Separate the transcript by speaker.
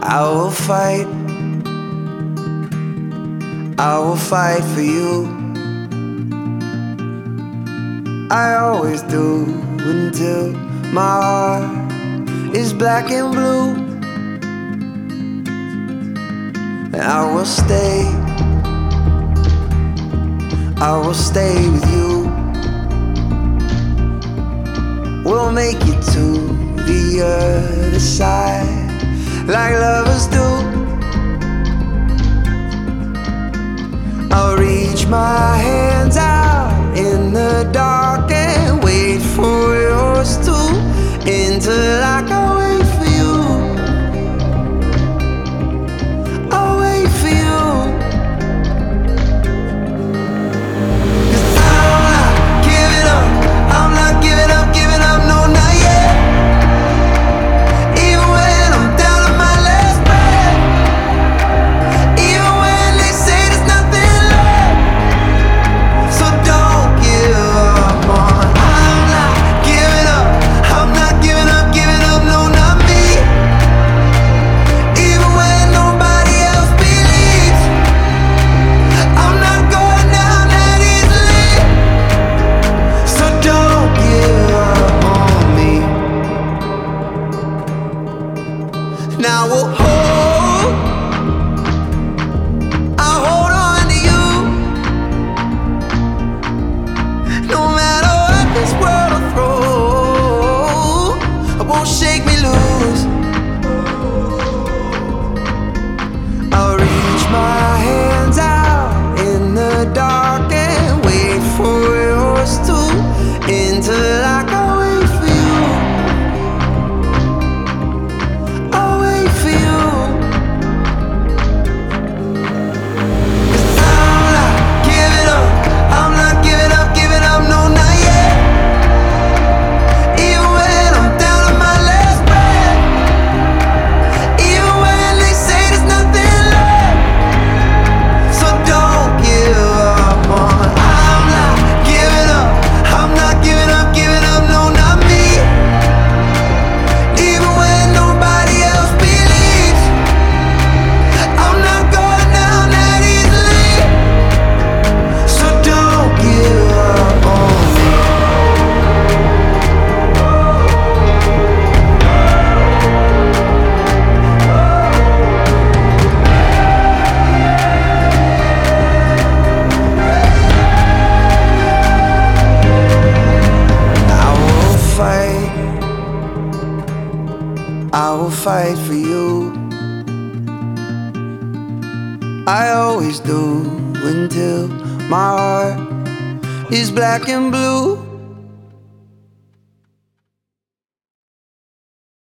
Speaker 1: I will fight, I will fight for you. I always do until my heart is black and blue. And I will stay with you. We'll make it to the other side like lovers do. I'll reach my hands out in the dark and wait for yours to until I can wait for you. I'll wait for you. 'Cause I'm not giving up. I'm not giving up, no, not yet. Even when I'm down to my last breath, even when they say there's nothing left. So don't give up on. I'm not giving up. I'm not giving up, no, not me. Even when nobody else believes, I'm not going down that easily. So don't give up on me. Now I'll hold on to you. No matter what this world will throw, it won't shake me loose. I'll reach my hands out in the dark and wait for yours to until I can wait for you. I'll wait for you. 'Cause I'm not giving up. I'm not giving up, no, not yet. Even when I'm down to my last breath, even when they say there's nothing left. So don't give up on. I'm not giving up. I'm not giving up, no, not me. Even when nobody else believes, I'm not going down that easily. So don't give up on me. I will fight for you. I always do until my heart is black and blue.